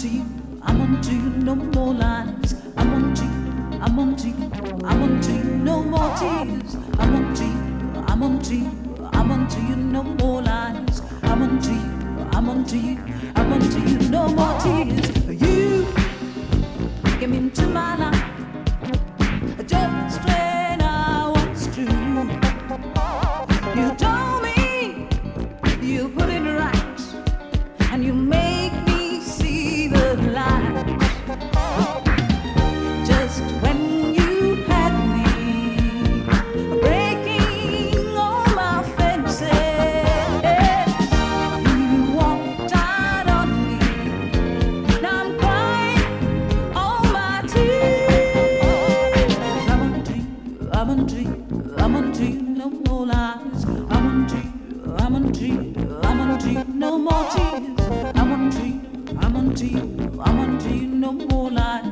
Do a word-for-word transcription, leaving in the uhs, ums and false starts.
onto you, I'm onto you, no more lies. I'm onto you, I'm onto you, I'm onto you, no more tears. I'm onto you, I'm onto you, I'm onto you, no more lies. I'm onto you, I'm onto you, I'm onto you, no more tears. You came into my life just when I was true. You told me you put it right, and you make me see the light. Just when you had me breaking all my fences, you walked out on me. Now I'm crying all my tears. I'm onto you, I'm onto you, I'm onto you, no more lies. I'm onto you, I'm onto you, I'm onto you, no more tears. I'm onto you, I'm onto you, I'm onto you, no more lies.